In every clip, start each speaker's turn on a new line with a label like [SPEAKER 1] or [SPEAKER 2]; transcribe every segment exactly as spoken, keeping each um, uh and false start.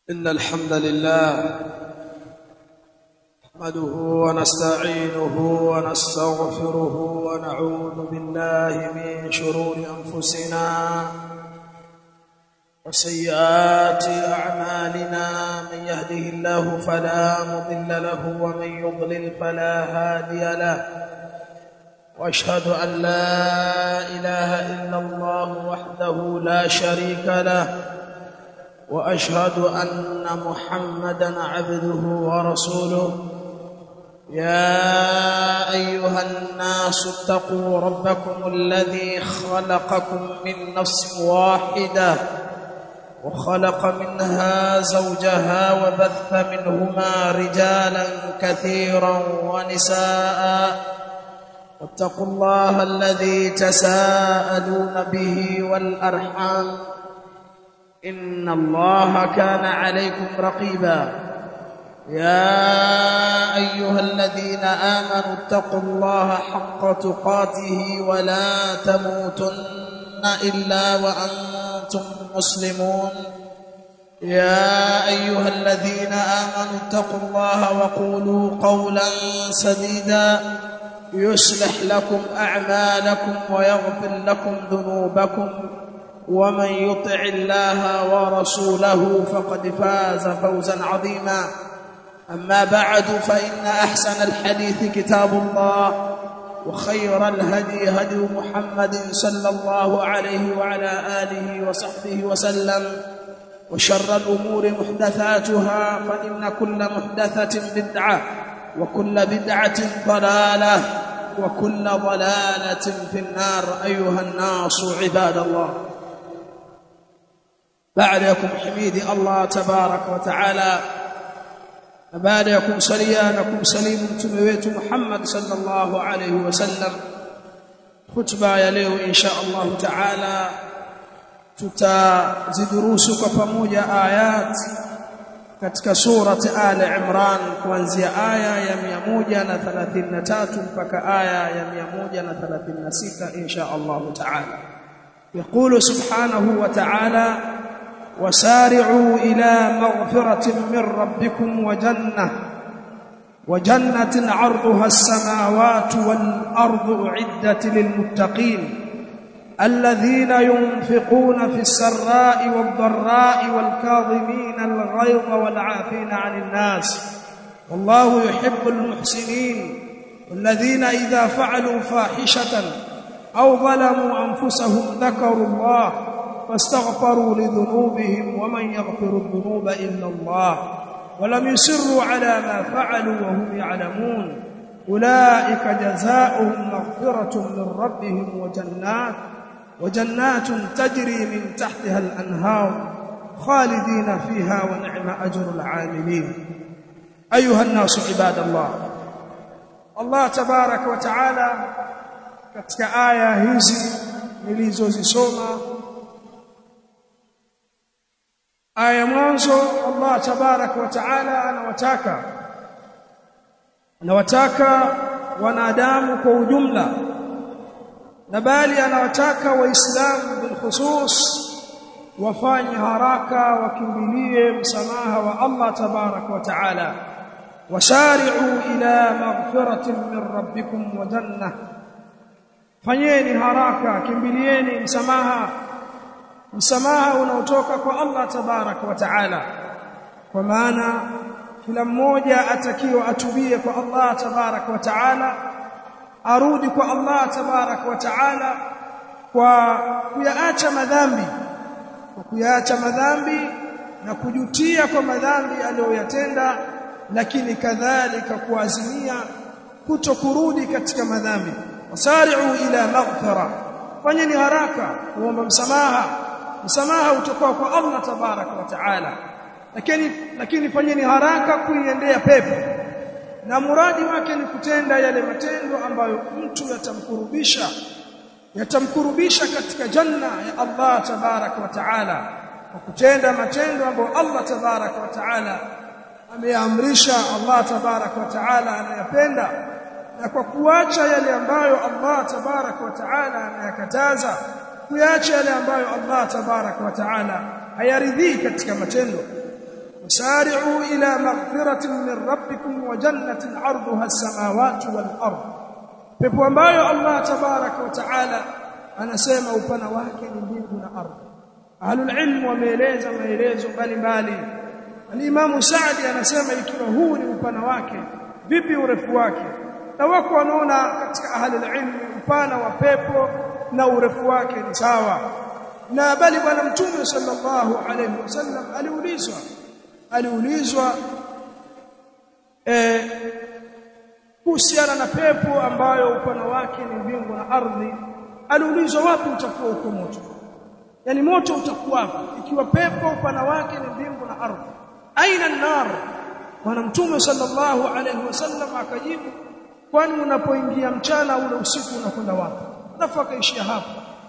[SPEAKER 1] إن الحمد لله نحمده ونستعينه ونستغفره ونعوذ بالله من شرور أنفسنا وسيئات أعمالنا. من يهده الله فلا مضل له ومن يضلل فلا هادي له، وأشهد أن لا إله إلا الله وحده لا شريك له، وأشهد أن محمدًا عبده ورسوله. يا أيها الناس اتقوا ربكم الذي خلقكم من نفس واحدة وخلق منها زوجها وبث منهما رجالا كثيرا ونساء، واتقوا الله الذي تساءلون به والأرحام إن الله كان عليكم رقيبا. يا أيها الذين آمنوا اتقوا الله حق تقاته ولا تموتن إلا وأنتم مسلمون. يا أيها الذين آمنوا اتقوا الله وقولوا قولا سديدا يصلح لكم أعمالكم ويغفر لكم ذنوبكم، ومن يطع الله ورسوله فقد فاز فوزا عظيما. أما بعد، فإن أحسن الحديث كتاب الله، وخير الهدي هدي محمد صلى الله عليه وعلى آله وصحبه وسلم، وشر الأمور محدثاتها، فإن كل محدثة بدعة، وكل بدعة ضلالة، وكل ضلالة في النار. أيها الناس عباد الله، بعدكم حميد الله تبارك وتعالى، بعدكم سليانكم سليم متمويت محمد صلى الله عليه وسلم. خطبة ya leo insha Allah taala tutazidurusu kwa pamoja ayat katika surati Ali Imran kuanzia aya ya mia moja thelathini na tatu mpaka aya ya mia moja thelathini na sita insha Allah taala. يقول سبحانه وتعالى: وسارعوا إلى مغفرة من ربكم وجنة وجنة عرضها السماوات والأرض أعدت للمتقين الذين ينفقون في السراء والضراء والكاظمين الغيظ والعافين عن الناس والله يحب المحسنين والذين إذا فعلوا فاحشة أو ظلموا أنفسهم ذكروا الله فاستغفروا لذنوبهم ومن يغفر الذنوب إلا الله ولم يصروا على ما فعلوا وهم يعلمون أولئك جزاؤهم مغفرة من ربهم وجنات وجنات تجري من تحتها الأنهار خالدين فيها ونعم أجر العاملين. أيها الناس عباد الله، الله تبارك وتعالى katika aya hizi nilizozisoma, aya mwanzo, Allah tabarak wa taala anawataka anawataka wanadamu kwa ujumla, na bali anawataka waislamu bil khusus wafanye haraka, wakimbilie msamaha wa Allah tabarak wa taala. Wasari'u ila maghfiratin min rabbikum wa jannah, fanyeni haraka, kimbilieni msamaha msamaha unaotoka kwa Allah tabarak wa taala, kwa maana kila mmoja atakiwa atubie kwa Allah tabarak wa taala, arudi kwa Allah tabarak wa taala kwa kuyaacha madhambi kwa kuyaacha madhambi na kujutia kwa madhambi aliyoyatenda, lakini kadhalika kuazimia kutokurudi katika madhambi. Wasari'u ila maghfira, fanyeni haraka kuomba msamaha msamaha utoka kwa Allah tabaraka wa taala, lakini lakini fanyeni haraka kuiendea pepo, na muradi wake ni kutenda yale matendo ambayo mtu yatamkurubisha yatamkurubisha katika janna ya Allah tabaraka wa taala, kwa kutenda matendo ambayo Allah tabaraka wa taala ameamrisha, Allah tabaraka wa taala anayapenda, na kwa kuacha yale ambayo Allah tabaraka wa taala anayakataza, kuyaacha yale ambayo Allah tabaraka wa taala hayaridhii katika matendo. wasari'u ila maghfiratin min rabbikum wa jannatin 'arduha as-samawati wal ard pepo ambayo Allah tabaraka wa taala anasema upana wake ni mbingu na ardhi. Ahlul ilm wameeleza maelezo mbalimbali. Al-Imam Sa'di anasema ikiwa huu ni upana wake, vipi urefu wake? Na wako wanaona katika ahlul ilm upana wa pepo na urefu wake ni sawa. Na bali bwana Mtume sallallahu alayhi wasallam aliulizwa aliulizwa eh kuhusiana na pepo ambayo upana wake ni mbingu na ardhi. Aliulizwa wapi utakuwa uko moto, yani moto utakuwa wapi ikiwa pepo upana wake ni mbingu na ardhi, aina an-nar? Bwana Mtume sallallahu alayhi wasallam akajibu, kwani unapoingia mchana ule usiku unakwenda wapi? Nafaka ishia hapo.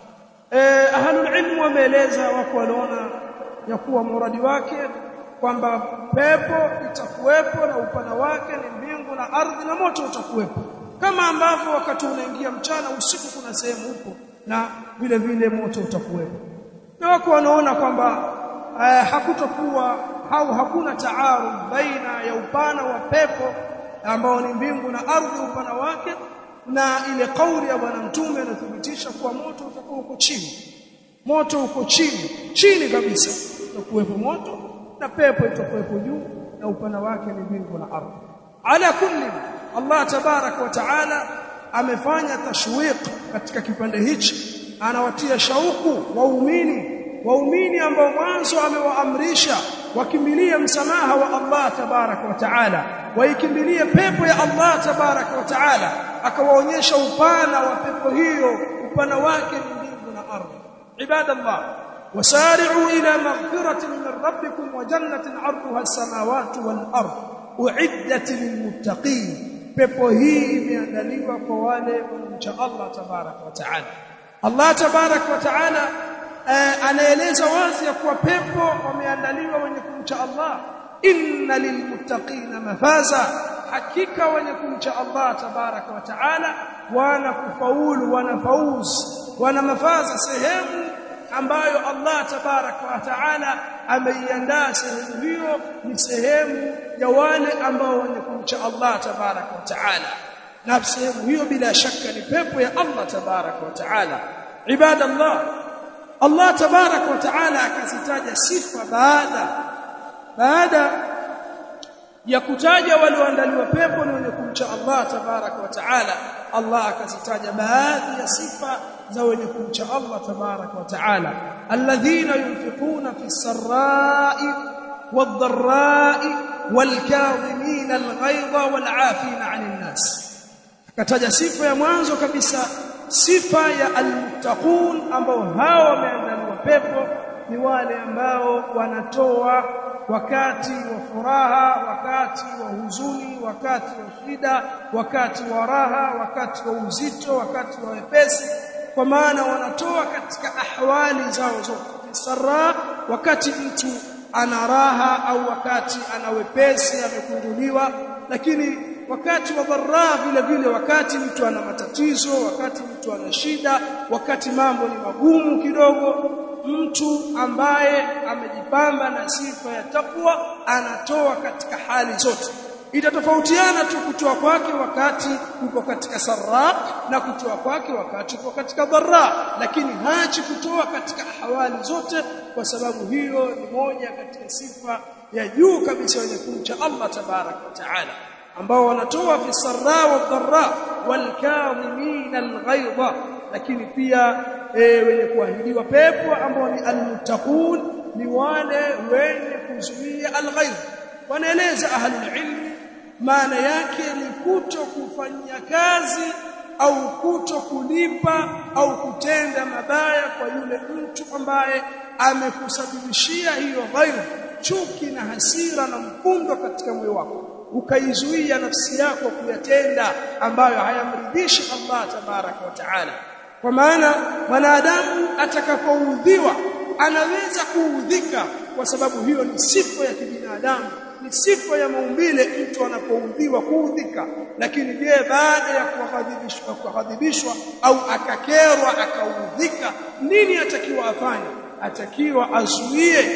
[SPEAKER 1] eh ahlul ilm wameeleza, wako wanaona ya kuwa muradi wake kwamba pepo itakuwepo na upana wake ni mbingu na ardhi na moto utakuwepo, kama ambavyo wakati unaingia mchana usiku kuna sehemu huko na vile vile moto utakuwepo. Na wako wanaona kwamba eh, hakutakuwa au hakuna taarud baina ya upana wa pepo ambao ni mbingu na ardhi upana wake na ile kauli ya bwana Mtume inathibitisha kuwa moto utakuwa uko chini. Moto uko chini chini kabisa, utakuwepo moto na pepo itakuwepo juu na upana wake ni mbingu na ardhi. Ala kulli, Allah tabarak wa taala amefanya tashwiq katika kipande hichi, anawatia shauku waumini waumini ambao mwanzo amewaamrisha wakimbilie msamaha wa Allah tabarak wa taala, waikimbilie pepo ya Allah tabarak wa taala, akawaonyesha upana wa pepo hiyo, upana wake ni mbingu na ardhi. Ibadallah, wasari'u ila maghfiratin min rabbikum wa jannatin 'arduha as-samawati wal ard u'iddat lilmuttaqin. Pepo hii imeandaliwa kwa wale wanaomcha Allah tabarak wa taala. Allah tabarak wa taala Uh, anaeleza wazi ya kuwa pepo wameandaliwa wenye kumcha Allah. Inna lilmuttaqina mafaza, hakika wenye kumcha Allah tabaraka wa taala wana kufaulu, wana fauz, wana mafaza, sehemu ambayo Allah tabaraka wa taala ameiandaa. Sehemu hiyo ni sehemu ya wale ambao wenye kumcha Allah tabaraka wa taala, na sehemu hiyo bila shaka ni pepo ya Allah tabaraka wa taala. Ibadallah, Allah tabarak wa taala akazitaja sifa baada baada ya kutaja walioandaliwa pepo na wenye kumcha Allah tabarak wa taala. Allah akazitaja baadhi ya sifa za wenye kumcha Allah tabarak wa taala, alladhina yunfiquna fi sarra'i wadh-dharra'i wal-kadhimina al-ghayza wal-'afina 'anil nas. Akataja sifa ya mwanzo kabisa, sifa ya almuttaqun, ambao hao wameandaliwa pepo ni wale ambao wanatoa wakati wa furaha, wakati wa huzuni, wakati wa shida, wakati wa raha, wakati wa uzito, wakati wa wepesi, kwa maana wanatoa katika ahwali zao zote. Sarra, wakati mtu ana raha au wakati ana wepesi, amekunduliwa. Lakini wakati wa dharra vile vile, wakati mtu ana matatizo, wakati mtu ana shida, wakati mambo ni magumu kidogo, mtu ambaye amejipamba na sifa ya takwa anatoa katika hali zote. Itatofautiana tu kutoa kwake wakati uko katika sarra na kutoa kwake wakati uko katika dharra, lakini haachi kutoa katika hawali zote, kwa sababu hiyo ni moja katika sifa ya juu kabisa wenye kumcha Allah tabarak wa taala, ambao wanatoa fi sarra wa dharra wal kadhimin al ghayza. Lakini pia e, wenye kuahidiwa pepo ambao ni almuttaqun ni wale wenye kuzuia al ghayz. Wanaeleza ahlul ilmi maana yake ni kuto kufanyia kazi au kuto kulipa au kutenda mabaya kwa yule mtu ambaye amekusababishia hiyo ghayz, chuki na hasira na mfundo katika moyo wako, ukaizuia nafsi yako kuyatenda ambayo hayamridhishi Allah tabaraka wa taala. Kwa maana mwanadamu atakapoudhiwa anaweza kuudhika, kwa sababu hiyo ni sifa ya kibinadamu, ni sifa ya maumbile mtu anapoudhiwa kuudhika. Lakini je, baada ya kughadhibishwa kughadhibishwa au akakerwa akaudhika, nini atakiwa afanye? Atakiwa azuie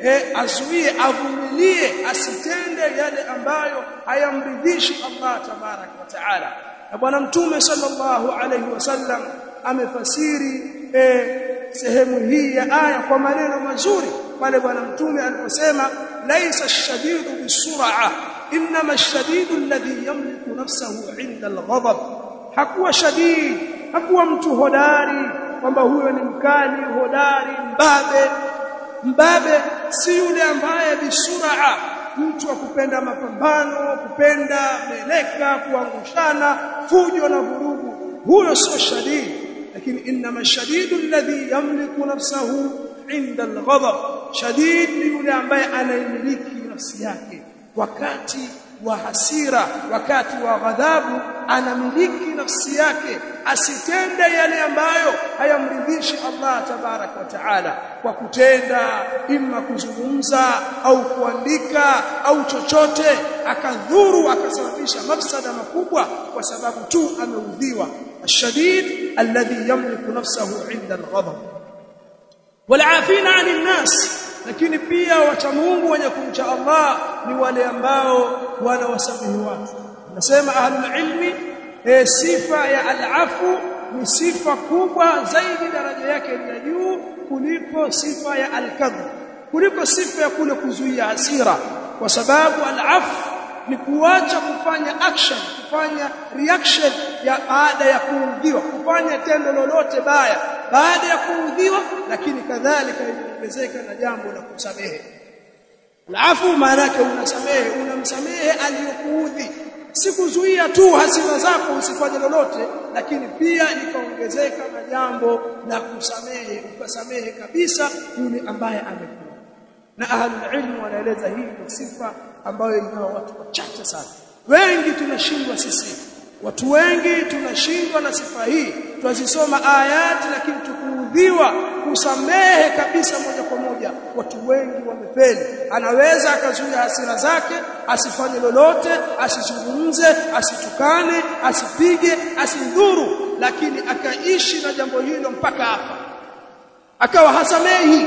[SPEAKER 1] eh, azuie avumilie asitende yale ambayo hayamridhishi Allah tabarak wa taala. Na bwana mtume sallallahu alayhi wasallam amefasiri eh, sehemu hii ya aya kwa maneno mazuri pale bwana mtume aliposema laisa ash-shadidu bis-sur'a inma ash-shadidu alladhi yamliku nafsahu 'inda al-ghadab. Hakuwa shadid, hakuwa mtu hodari kwamba huyo ni mkali hodari mbabe. Mbabe si yule ambaye bisura, mtu wa kupenda mapambano, kupenda meleka, kuangushana, fujo na vurugu, huyo sio shadid. Lakini inma ash-shadidu alladhi yamliku nafsahu 'inda al-ghadab. Shadid ni yule ambaye anaimiliki nafsi yake wakati wa hasira, wakati wa ghadhabu, anamiliki nafsi yake asitende yale ambayo hayamridhishi Allah tabarak wa taala, kwa kutenda imma kuzungumza au kuandika au chochote akadhuru akasababisha mafsada makubwa kwa sababu tu ameudhiwa. Ashadid alladhi yamliku nafsahu 'inda al-ghadab wal'afina 'anil nas. Lakini pia wacha Mungu wenye kumcha Allah ni wale ambao wanawasamehe watu. Nasema ahlul ilmi e, sifa ya al-afu ni sifa kubwa zaidi, daraja yake ni juu kuliko sifa ya al-kadhib, kuliko sifa ya kule kuzuia hasira, kwa sababu al-afu ni kuacha kufanya action, kufanya reaction ya baada ya kuudhiwa, kufanya tendo lolote baya baada ya kuudhiwa, lakini kadhalika inaongezeka na jambo la kusamehe. Alafu maana yake unasamehe, unamsamehe aliyokuudhi, si kuzuia tu hasira zako usifanye lolote, lakini pia ikaongezeka na jambo la kusamehe, ukasamehe kabisa yule ambaye amekuudhi. Na ahlul ilmu wanaeleza hii ni sifa ambayo inao watu wachache sana. Wengi tunashindwa sisi, watu wengi tunashindwa na sifa hii. Twazisoma ayati lakini tukuudhiwa kusamehe kabisa moja kwa moja. Watu wengi wamefeli. Anaweza akazuia hasira zake, asifanye lolote, asizungumze, asitukane, asipige, asidhuru, lakini akaishi na jambo hilo mpaka hapa, akawa hasamehi.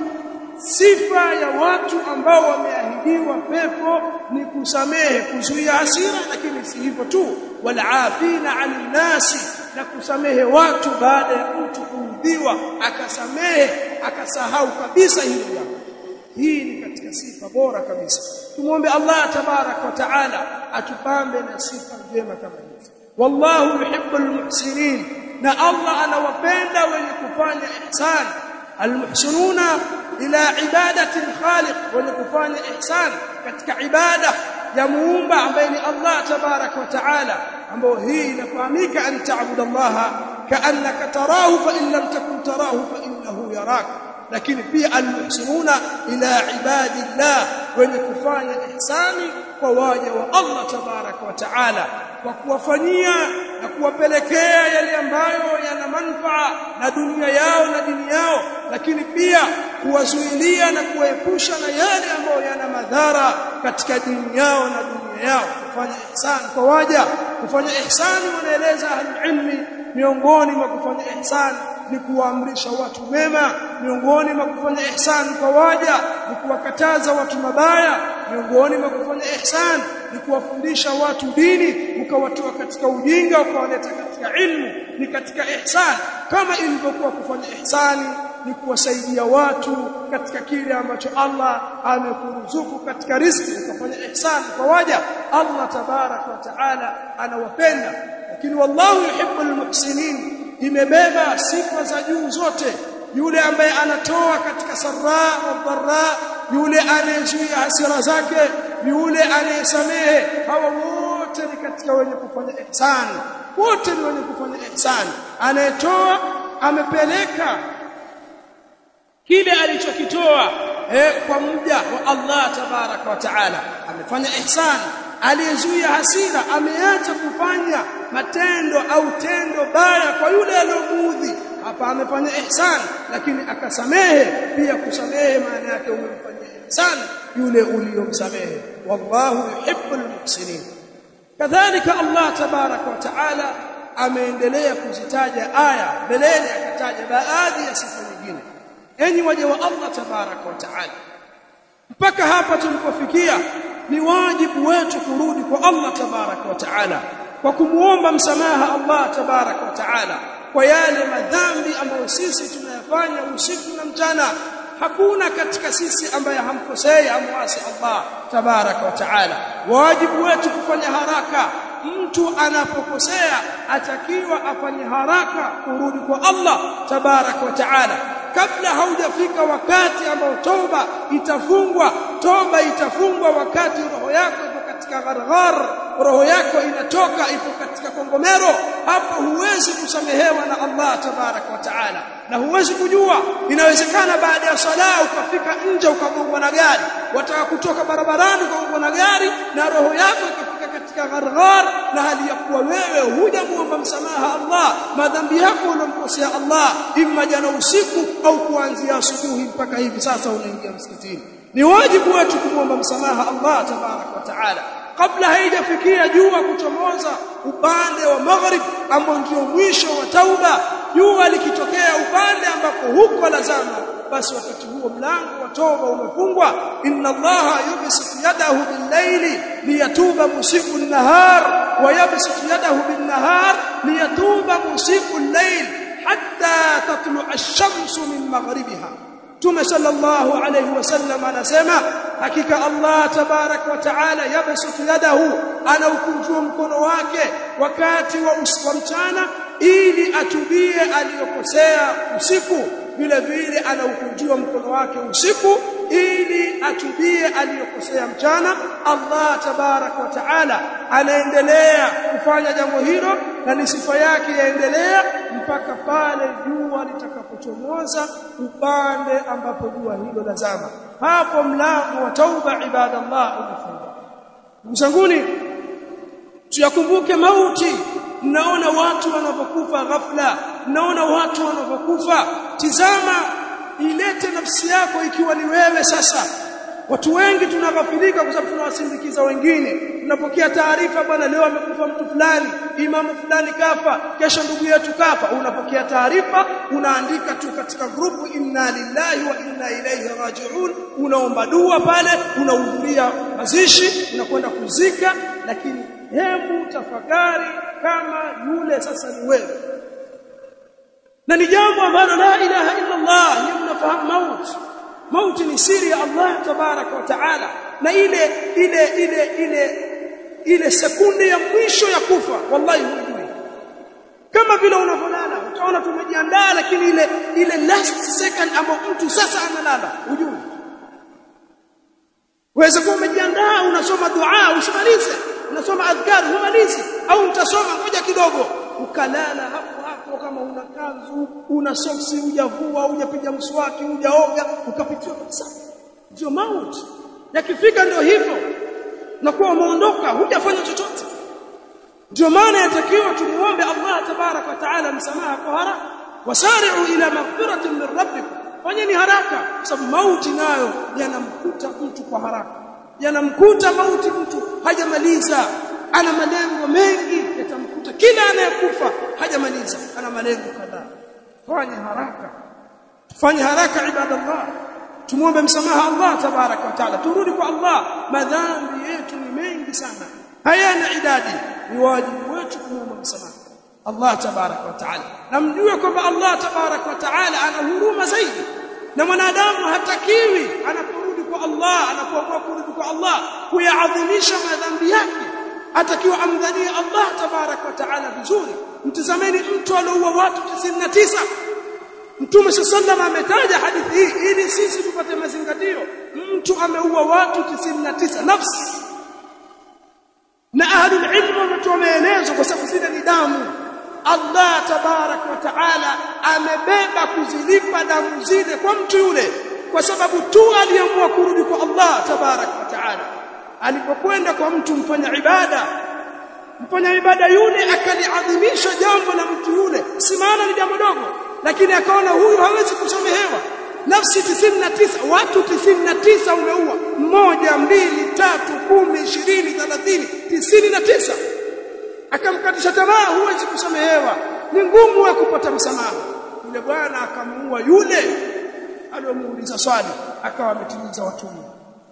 [SPEAKER 1] Sifa ya watu ambao wameahidiwa pepo ni kusamehe, kuzuia hasira, lakini si hivyo tu, wal'afina 'anil nasi, na kusamehe watu baada ya mtu kuudhiwa akasamehe akasahau kabisa hilo jambo. Hii ni katika sifa bora kabisa. Tumuombe Allah tabarak wa taala atupambe na sifa njema kama hizi. Wallahu yuhibbul muhsinin, na Allah anawapenda wenye kufanya ihsan. Almuhsinuna ila ibadati alkhaliq, wenye kufanya ihsan katika ibada ya muumba ambaye ni Allah tabarak wa taala, ambayo hii inafahamika an ta'budallaha ka'annaka tarahu fa in lam takun tarahu fa innahu yarak. Lakini pia almuhsinuna ila ibadillah, wenye kufanya ihsani kwa waja wa Allah tabarak wa taala, kwa kuwafanyia na kuwapelekea yale ambayo yana manufaa na dunia yao na dini yao, lakini pia kuwazuilia na kuwaepusha na yale ambayo yana madhara katika dini yao na dunia yao. Kufanya ihsani kwa waja, kufanya ihsani wanaeleza ahlul-ilmi, miongoni mwa kufanya ihsani ni kuwaamrisha watu mema, miongoni mwa kufanya ihsani kwa waja ni kuwakataza watu mabaya, miongoni mwa kufanya ihsani ni kuwafundisha watu dini, ukawatoa katika ujinga ukawaleta katika ilmu, ni katika ihsani. Kama ilivyokuwa kufanya ihsani ni kuwasaidia watu katika kile ambacho Allah amekuruzuku katika riziki, ukafanya ihsani kwa waja, Allah tabarak wa taala anawapenda. Lakini wallahu yuhibbul muhsinin imebeba sifa za juu zote. Yule ambaye anatoa katika sarra wa dharra, yule anayezuia hasira zake, yule anayesamehe, hawa wote ni katika wenye kufanya ihsani. Wote ni wenye kufanya ihsani. Anayetoa amepeleka kile alichokitoa eh, kwa mja wa Allah tabaraka wa taala, amefanya ihsani. Aliyezuia hasira ameacha kufanya matendo au tendo baya kwa yule aliyomuudhi, hapa amefanya ihsani, lakini akasamehe pia. Kusamehe maana yake umemfanyia ihsani yule uliyomsamehe. Wallahu yuhibbul muhsinin. Kadhalika Allah tabaraka wa taala ameendelea kuzitaja aya mbeleni, akataja baadhi ya sifa nyingine. Enyi waja wa Allah tabaraka wa taala, mpaka hapa tulipofikia ni wajibu wetu kurudi kwa Allah tabaraka wa taala kwa kumuomba msamaha Allah tabaraka wa taala kwa yale madhambi ambayo sisi tunayafanya usiku na mchana. Hakuna katika sisi ambaye hamkosei amwasi Allah tabaraka wa taala. Wajibu wetu kufanya haraka. Mtu anapokosea atakiwa afanye haraka kurudi kwa Allah tabaraka wa taala kabla haujafika wakati ambao toba itafungwa. Toba itafungwa wakati roho yako ipo katika gharghar, roho yako inatoka ipo katika kongomero. Hapo huwezi kusamehewa na Allah tabaraka wa taala, na huwezi kujua. Inawezekana baada ya sala ukafika nje ukagongwa na gari, wataka kutoka barabarani ukagongwa na gari na roho yako ikafika katika gharghar, na hali ya kuwa wewe hujamuomba msamaha Allah madhambi yako uliomkosea Allah imma jana usiku au kuanzia asubuhi mpaka hivi sasa unaingia msikitini. Ni wajibu wetu kumuomba msamaha Allah tabaraka wa taala kabla haijafikia jua kuchomoza upande wa maghrib ambao ndio mwisho wa tauba. Jua likitokea upande ambako huko lazama, basi wakati huo mlango wa toba umefungwa. Inna Allaha yubsitu yadahu bil-layli liyatuba musii'u an-nahar wa yubsitu yadahu bin-nahar liyatuba musii'u al-layl hatta tatlu'a ash-shamsu min maghribiha. Mtume sallallahu alayhi wasallam anasema hakika Allah tabarak wa taala yabsutu yadahu, anaukunjua mkono wake wakati wa usiku mchana ili atubie aliyokosea usiku. Vile vile anaukunjua mkono wake usiku ili atubie aliyokosea mchana. Allah tabarak wa taala anaendelea kufanya jambo hilo na ni sifa yake yaendelea mpaka pale jua litakapochomoza upande ambapo jua hilo lazama. Hapo mlango wa tauba ibadallah umefungwa. Msanguni tuyakumbuke mauti. Naona watu wanapokufa ghafla, naona watu wanapokufa. Tizama, ilete nafsi yako ikiwa ni wewe sasa. Watu wengi tunaghafilika kwa sababu tunawasindikiza wengine. Tunapokea taarifa, bwana leo amekufa mtu fulani, imamu fulani kafa, kesho ndugu yetu kafa. Unapokea taarifa, unaandika tu katika grupu inna lillahi wa inna ilayhi raji'un, unaomba dua pale, unahudhuria mazishi, unakwenda kuzika. Lakini hebu tafakari kama yule sasa ni wewe. Na ni jambo ambalo la ilaha illa Allah, ni mnafahamu mauti. Mauti ni siri ya Allah tabaraka wa taala, na ile ile ile ile ile sekunde ya mwisho ya kufa wallahi hujui. Kama vile unavolala utaona tumejiandaa, lakini ile ile last second ambapo mtu sasa analala hujui. Waweza kuwa umejiandaa, unasoma dua usimalize, unasoma adhkar humalizi, au utasoma ngoja kidogo ukalala hapo hapo. Kama una kanzu, una soksi, hujavua, hujapiga mswaki, hujaoga, ukapitiwa kabisa. Ndio mauti. Yakifika ndio hivyo, na kuwa umeondoka hujafanya chochote. Ndio maana yatakiwa tumuombe Allah tabarak wa taala msamaha kwa haraka. Wasari'u ila maghfiratin min rabbikum, fanyeni haraka, sababu mauti nayo yanamkuta mtu kwa haraka. Yanamkuta mauti mtu hajamaliza, ana malengo mengi yatamkuta. Kila anayekufa hajamaliza, ana malengo kadhaa. Fanya haraka, fanya haraka ibadallah. Tumuombe msamaha Allah tabarak wa taala, turudi kwa Allah. Madhambi yetu ni mengi sana, hayana idadi. Ni wajibu wetu kumuomba msamaha Allah tabarak wa taala, na mjue kwamba Allah tabarak wa taala ana huruma zaidi, na mwanadamu hatakiwi anaporudi kwa Allah, anapoamua kurudi kwa Allah kuyaadhimisha madhambi yake, atakiwa amdhanie Allah tabarak wa taala vizuri. Mtazameni mtu aliyeua watu tisini na tisa. Mtume sallallahu ametaja hadithi hii ili sisi tupate mazingatio. Mtu ameua watu tisini na tisa nafsi, na ahlul ilm wametoa maelezo kwa sababu zile ni damu. Allah tabarak wa taala amebeba kuzilipa damu zile kwa mtu yule kwa sababu tu aliamua kurudi kwa Allah tabarak wa taala. Alipokwenda kwa mtu mfanya ibada, mfanya ibada yule akaliadhimisha jambo la mtu yule, si maana ni jambo dogo, lakini akaona huyu hawezi kusamehewa. Nafsi tisini na tisa, watu tisini na tisa umeua, moja, mbili, tatu, kumi, ishirini, thelathini, tisini na tisa. Akamkatisha tamaa, huwezi kusamehewa, ni ngumu wa kupata msamaha. Yule bwana akamuua yule aliyomuuliza swali, akawa ametimiza watu.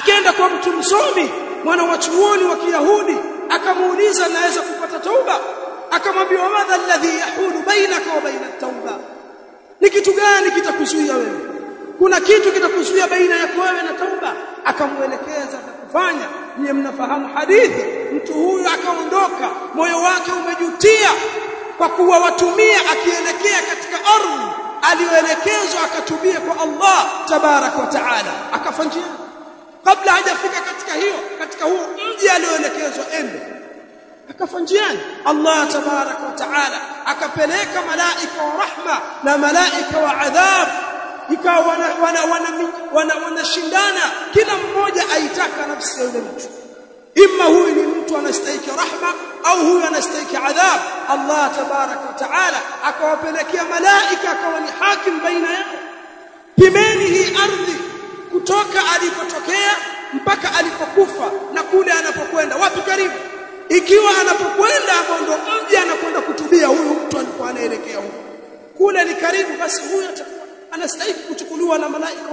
[SPEAKER 1] akienda kwa mtu msomi mwana wa chuoni wa Kiyahudi akamuuliza naweza kupata tauba akamwambia madha alladhi yahulu bainaka wa baina at-tauba ni kitu gani kitakuzuia wewe kuna kitu kitakuzuia baina yako wewe na tauba akamuelekeza kufanya niye mnafahamu hadithi mtu huyu akaondoka moyo wake umejutia kwa kuwa watumia akielekea katika ardhi aliyoelekezwa akatubia kwa Allah tabarak wa taala akafanjia kabla hajafika katika hiyo katika huo mji alioelekezwa ende akafanjiani Allah tabarak wa taala akapeleka malaika wa rahma na malaika wa adhab ikawa wana wana wana wanashindana kila mmoja aitaka nafsi ya yule mtu imma huyu ni mtu anastahili rahma au huyu anastahili adhab Allah tabarak wa taala akawapelekea malaika akawa ni hakim baina yao pimeni hii ardhi kutoka alipotokea mpaka alipokufa na kule anapokwenda wapi karibu ikiwa anapokwenda ndo mji anakwenda kutubia huyu mtu alikuwa anaelekea huko kule ni karibu basi huyu atakuwa anastahili kuchukuliwa na malaika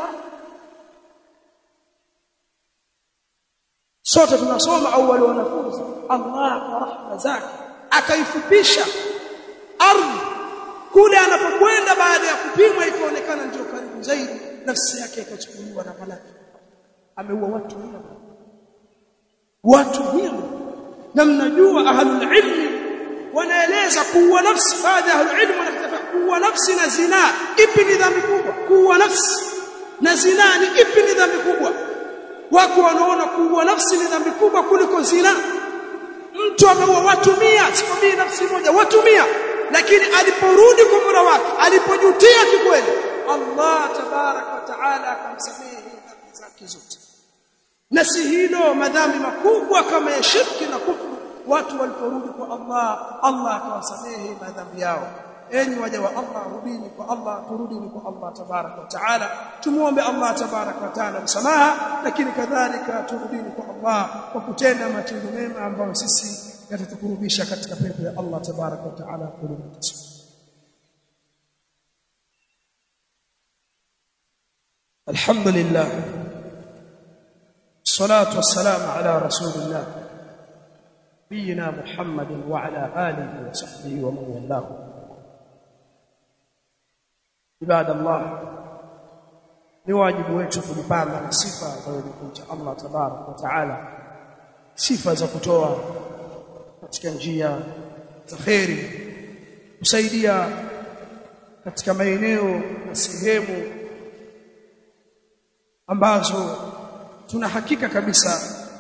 [SPEAKER 1] sote tunasoma au wale wanafunzi Allah kwa rahma zake akaifupisha ardhi kule anapokwenda baada ya kupimwa ikaonekana ndio karibu zaidi nafsi yake ikachukuliwa na malaika ameua watu mia watu mia na mnajua ahlul ilmi wanaeleza kuua nafsi baada ya ahlul ilmi wanakataza kuua nafsi na zina ipi ni dhambi kubwa kuua nafsi na zina ni ipi ni dhambi kubwa wako wanaona kuua nafsi ni dhambi kubwa kuliko zina mtu ameua watu mia sikwambii nafsi moja watu mia lakini aliporudi kwa Mola wake alipojutia kikweli Allah tabarak wa taala akamsamehe dhambi zake zote na si hilo madhambi makubwa kama ya shirki na kufuru watu waliporudi kwa Allah Allah akawasamehe madhambi yao enyi waja wa Allah rudini kwa Allah turudini kwa Allah tabarak wa taala tumuombe Allah tabarak wa taala msamaha lakini kadhalika turudini kwa Allah kwa kutenda matendo mema ambayo sisi yatatukurubisha katika pepo ya Allah tabarak wa taala kurudi alhamdulillah salatu wassalamu ala rasulillah nabiyina Muhammadin wa ala alihi wa sahbihi wa man walahu ibada Allah ni wajibu wetu kujipamba na sifa za kumcha Allah tabarak wa taala sifa za kutoa katika njia za khairi kusaidia katika maeneo na sehemu ambazo tuna hakika kabisa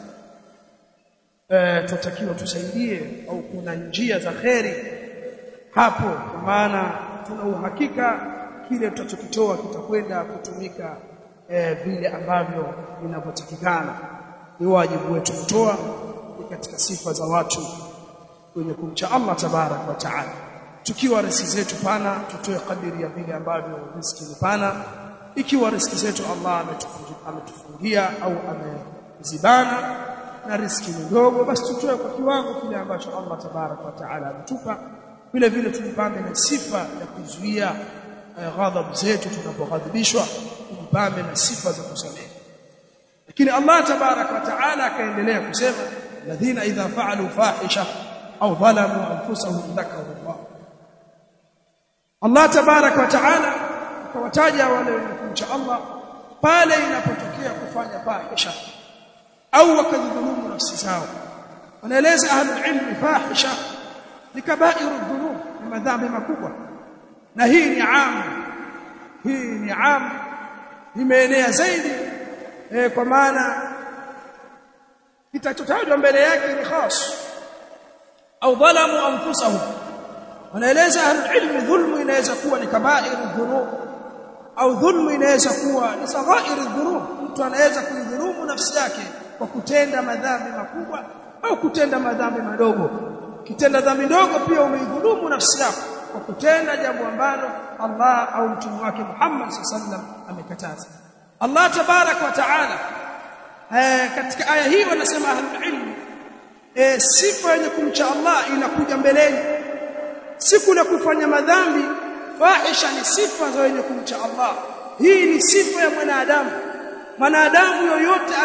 [SPEAKER 1] eh tutakiwa tusaidie au kuna njia za khairi hapo kwa maana tuna uhakika kile tutachokitoa kitakwenda kutumika eh, vile ambavyo inavyotakikana ni wajibu wetu kutoa katika sifa za watu wenye kumcha Allah tabarak wa taala tukiwa riziki zetu pana tutoe kadiri ya vile ambavyo riziki ni pana ikiwa riziki zetu Allah ametufungia au amezibana na riziki ndogo basi tutoe kwa kiwango kile ambacho Allah tabarak wa taala ametupa vile vile tujipambe na sifa ya kuzuia ghadhabu zetu tunapoghadhibishwa tujipambe na sifa za kusamehe lakini Allah tabarak wa taala akaendelea kusema ladhina idha fa'alu fahisha au dhalamu anfusahum dhakaru Allah Allah tabarak wa taala akawataja wale kumcha Allah pale inapotokea kufanya fahisha au wakadhulumu nafsi zao wanaeleza ahlul ilmi fahisha ni kabairu dhunub ni madhambi makubwa na hii ni aam hii ni aam imeenea zaidi eh, kwa maana kitachotajwa mbele yake ni khas au dhalamu anfusahum wanaeleza ahlul ilmi dhulmu inaweza kuwa ni kabairu dhunub au dhulmu inaweza kuwa ni saghairu dhunub mtu anaweza kudhulumu nafsi yake kwa kutenda madhambi makubwa au kutenda madhambi madogo kitenda dhambi ndogo pia umeidhulumu nafsi yako kwa kutenda jambo ambalo Allah au mtume wake Muhammad sallallahu alaihi wasallam amekataza Allah tabarak wa taala eh, katika aya hii wanasema ahlul ilm eh, sifa yenye kumcha Allah inakuja mbeleni siku la kufanya madhambi fahisha ni sifa za wenye kumcha Allah hii ni sifa ya mwanadamu mwanadamu yoyote ana sifa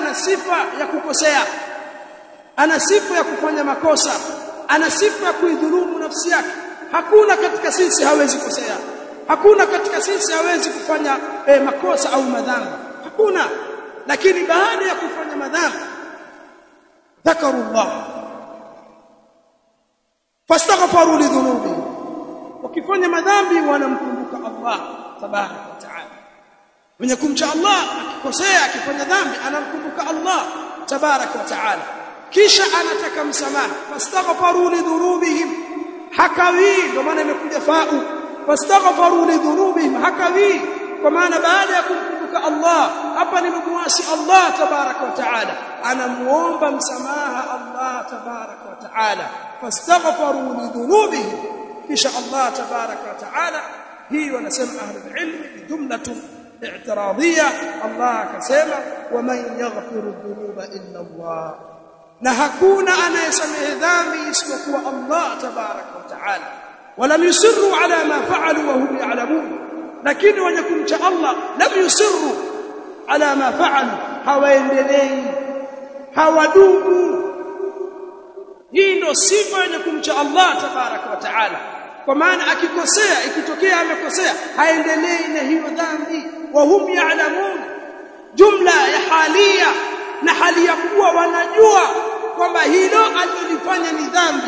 [SPEAKER 1] sifa ya kukosea, ana sifa ya kufanya makosa, ana sifa ya kuidhulumu nafsi yake. Hakuna katika sisi hawezi kosea, hakuna katika sisi hawezi kufanya eh, makosa au madhambi, hakuna. Lakini baada ya kufanya madhambi dhakarullah fastaghfaru lidhunubi, wakifanya madhambi wanamkumbuka Allah tabaraka wa taala. Mwenye kumcha Allah akikosea, akifanya dhambi, anamkumbuka Allah tabaraka wa taala, kisha anataka msamaha. Fastaghfaru lidhunubihim, hakawi, ndio maana imekuja fa'u. Fastaghfaru lidhunubihim, hakawi, kwa maana baada ya kumkumbuka Allah, hapa nimemwasi Allah tabaraka wa taala, anamuomba msamaha Allah tabaraka wa taala. Fastaghfaru lidhunubihim, kisha Allah tabaraka wa taala, hii wanasema ahlul ilm jumlatun i'tiradiyya. Allah akasema waman yaghfiru dhunuba illa Allah, na hakuna anayesamehe dhambi isipokuwa Allah tabaraka wa taala. Walam yusirru ala ma fa'alu wa hum ya'lamun, lakini wenye kumcha Allah lam yusirru ala ma fa'alu, hawaendelei, hawadumu. Hii ndio sifa yenye kumcha Allah tabaraka wa taala, kwa maana akikosea, ikitokea amekosea, haendelei na hiyo dhambi. Wa hum ya'lamun, jumla ya halia, na hali ya kuwa wanajua kwamba hilo alilofanya ni dhambi.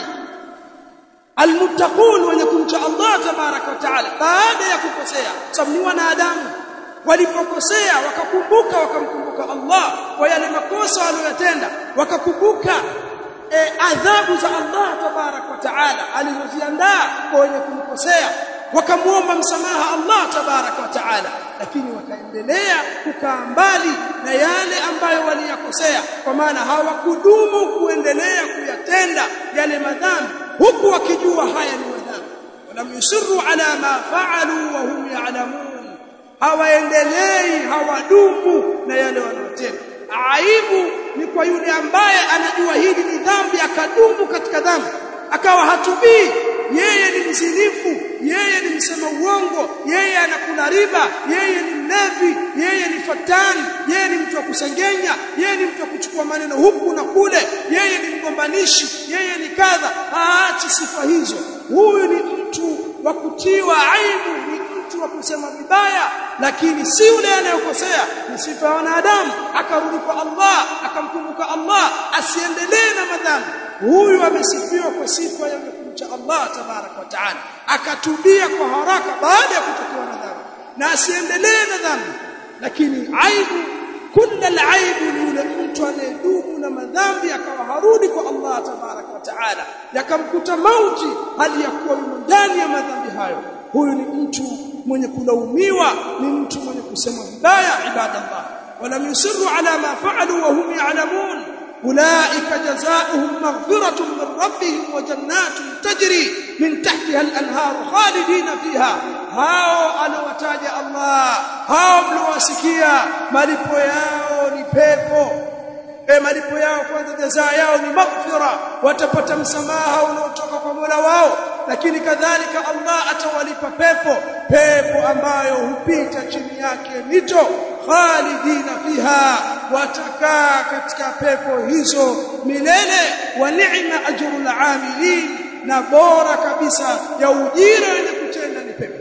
[SPEAKER 1] Almuttaqun, wenye kumcha Allah tabaraka wa taala, baada ya kukosea, sababu ni wanadamu, walipokosea wakakumbuka, wakamkumbuka Allah kwa yale makosa waliyotenda, wakakumbuka e, adhabu za Allah tabaraka wa taala alizoziandaa kwa wenye kumkosea, wakamuomba msamaha Allah tabaraka wa taala, lakini wakaendelea kukaa mbali na yale ambayo waliyakosea, kwa maana hawakudumu kuendelea kuyatenda yale madhambi huku wakijua haya ni madhambi. Walam yusirru ala ma fa'alu wa hum ya'lamun, hawaendelei, hawadumu na yale wanayotenda. Aibu ni kwa yule ambaye anajua hili ni dhambi, akadumu katika dhambi, akawa hatubii. Yeye ni mzinifu, yeye ni msema uongo, yeye anakula riba, yeye ni mlevi, yeye ni fatani, yeye ni mtu wa kusengenya, yeye ni mtu wa kuchukua maneno huku na kule, yeye ni mgombanishi, yeye ni kadha. Aachi sifa hizo. Huyu ni mtu wa kutiwa aibu, ni mtu wa kusema vibaya, lakini si yule anayekosea. Ni sifa ya wanadamu, akarudi kwa Allah, akamkumbuka Allah, asiendelee na madhambi. Huyu amesifiwa kwa sifa ya kumcha Allah tabaraka wa taala, akatubia kwa haraka baada ya kutokewa na dhambi, na asiendelee na dhambi. Lakini aibu, kulla alaibu ni yule mtu anayedumu na madhambi akawa harudi kwa Allah tabaraka wa taala, yakamkuta mauti hali ya kuwa yumo ndani ya madhambi hayo. Huyu ni mtu mwenye kulaumiwa, ni mtu mwenye kusema vibaya. Ibadallah, walam yusirru ala ma fa'alu wa hum ya'lamun, ulaika jazaohum maghfiratun min rabbihim wa jannatun tajri min tahtiha al-anhar khalidina fiha. Hao anawataja Allah, hao mliowasikia, malipo yao ni pepo. E, malipo yao kwanza, jazaa yao ni maghfira, watapata msamaha unaotoka kwa Mola wao. Lakini kadhalika Allah atawalipa pepo, pepo ambayo hupita chini yake mito, khalidina fiha, watakaa katika pepo hizo milele. Wa ni'ma ajrul amilin, na bora kabisa ya ujira wenye kutenda ni pepo.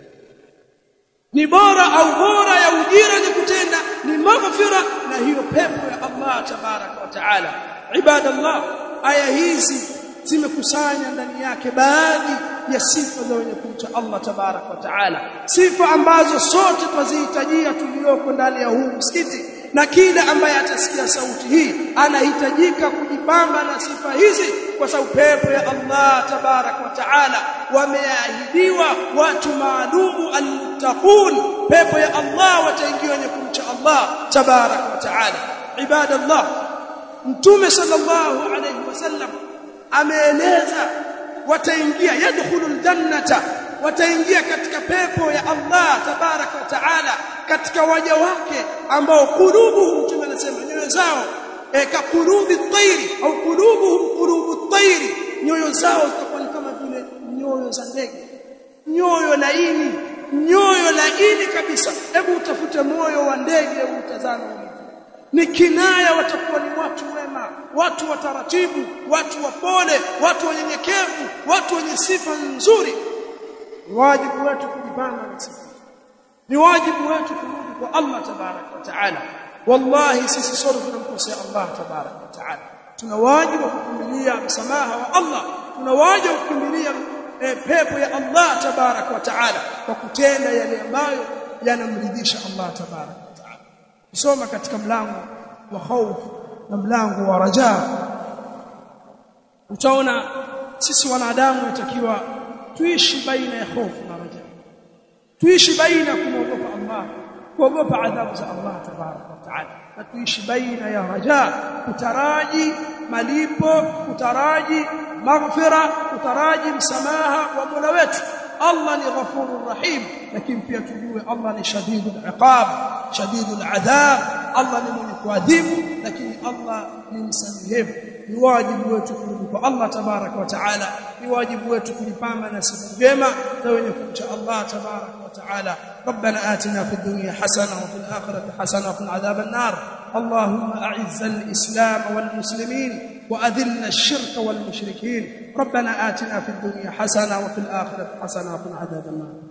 [SPEAKER 1] Ni bora au bora ya ujira wenye kutenda ni maghfira, na hiyo pepo ya Allah tabaraka wa taala. Ibadallah, aya hizi zimekusanya ndani yake baadhi ya sifa za wenye kumcha Allah tabaraka wa taala, sifa ambazo sote tuzihitajia tulioko ndani ya huu msikiti, na kila ambaye atasikia sauti hii anahitajika kujipamba na sifa hizi, kwa sababu pepo ya Allah tabaraka wa taala wameahidiwa watu maalumu almuttaqun. Pepo ya Allah wataingia wenye kumcha Allah tabaraka wa taala. Ibadallah, Mtume sallallahu alayhi wasallam ameeleza wataingia, yadkhulul jannata, wataingia katika pepo ya Allah tabaraka wa taala katika waja wake ambao qulubuhum, Mtume anasema nyoyo zao e, ka qulubi at-tayri au qulubuhum qulubu at-tayri, nyoyo zao zitakuwa kama vile nyoyo za ndege, nyoyo laini, nyoyo laini kabisa. Hebu utafute moyo wa ndege, utazame ni kinaya watakuwa ni watu wema, watu wa taratibu, watu wapole, watu wanyenyekevu, watu wenye sifa nzuri. Ni wajibu wetu kujipamba na sifa, ni wajibu wetu kurudi kwa Allah tabaraka wa taala. Wallahi sisi sote tunamkosea Allah tabaraka wa taala, tuna wajibu wa kukimbilia msamaha wa Allah, tuna wajibu wa kukimbilia e, pepo ya Allah tabaraka wa taala kwa kutenda yale ambayo yanamridhisha Allah tabaraka wa taala. Kusoma katika mlango wa hofu na mlango wa rajaa, utaona sisi wanadamu tunatakiwa tuishi baina ya hofu na rajaa, tuishi baina kumwogopa Allah, kuogopa adhabu za Allah tabaraka wa taala, na tuishi baina ya rajaa, kutaraji malipo, kutaraji maghfira, kutaraji msamaha wa Mola wetu. Allah ni ghafurur rahim, lakini pia tujue Allah ni shadidul iqab, shadidul adhab. Allah ni mwenye kuadhibu, lakini Allah ni msamehevu. Ni wajibu wetu kurudi kwa Allah tabaraka wa taala, ni wajibu wetu kujipamba na sifa njema na wenye kumcha Allah tabaraka wa taala. ربنا آتنا في الدنيا حسنة وفي الآخرة حسنة وقنا عذاب النار. اللهم أعز الإسلام والمسلمين وأذل الشرك والمشركين. ربنا آتنا في الدنيا حسنة وفي الآخرة حسنة وقنا عذاب النار.